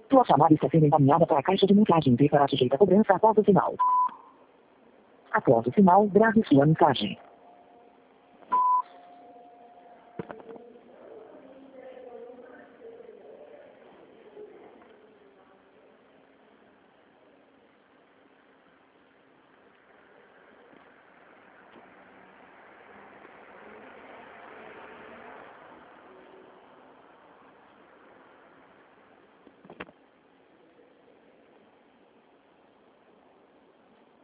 Sua chamada está sendo encaminhada para a caixa de mensagem e será sujeita a cobrança após o sinal. Após o sinal, grave sua mensagem.